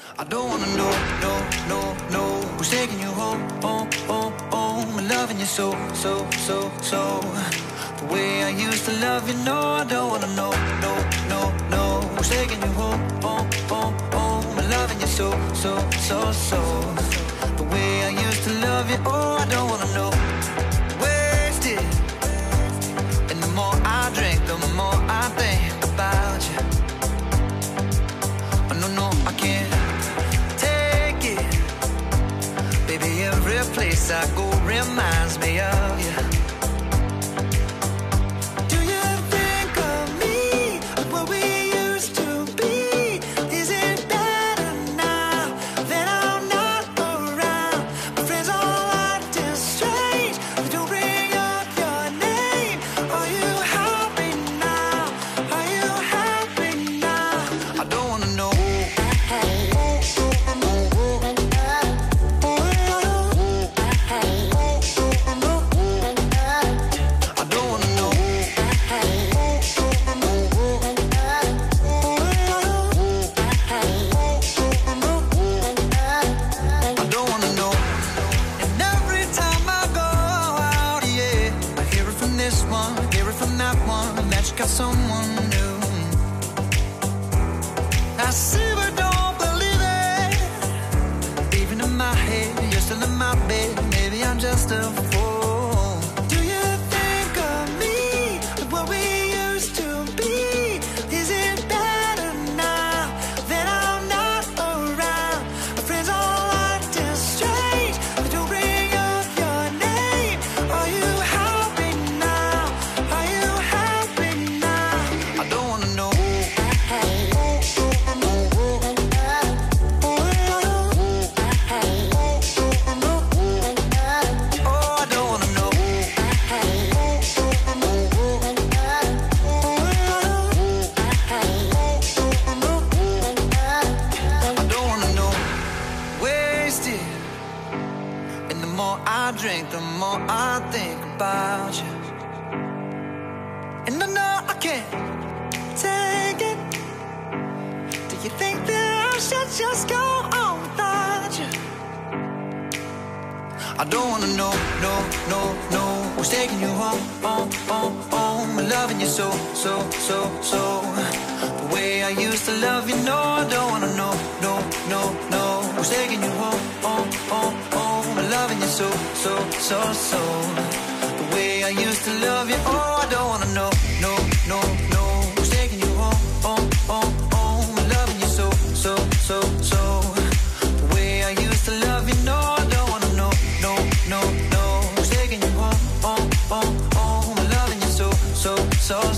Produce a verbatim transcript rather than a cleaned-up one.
I don't wanna know, no, no, no who's taking you home, home, home, home. I'm loving you so, so, so, so the way I used to love you. No, I don't wanna know, no, no, no who's taking you home, home, home, home. I'm loving you so, so, so, so the way I used to love you. Oh, I don't wanna know. Wasted. And the more I drink, the more I think about you. Oh, no, no, I can't take it. Baby, every place I go reminds me of you. Do you think of me, of what we used to be? Is it better now that I'm not around? My friends all acting strange, they don't bring up your name. Are you happy now? Are you happy now? I don't wanna know. Got someone new. I see but don't believe it. Even in my head, you're still in my bed. Maybe I'm just a fool. Do you think of me, of what we used to be? Is it better now that I'm not around? My friends all acting strange, they don't bring up your name. Are you happy now? Are you happy? I don't wanna know. Oh, I don't wanna know. I don't wanna know. Wasted. And the more I drink, the more I think about you. And I know I can't take it. Do you think that I should just go on without you? I don't wanna know, no, no, no who's taking you home, home, home, home. I'm loving you so, so, so, so the way I used to love you. No, I don't wanna know, no, no, no who's taking you home, home, home, home. I'm loving you so, so, so, so the way I used to love you. Oh, I don't wanna know, no, no, no who's taking you home, home, home, home. I'm loving you so, so, so, so the way I used to love you. No, I don't wanna know, no, no, no who's taking you home, home, home, home. I'm loving you so, so, so.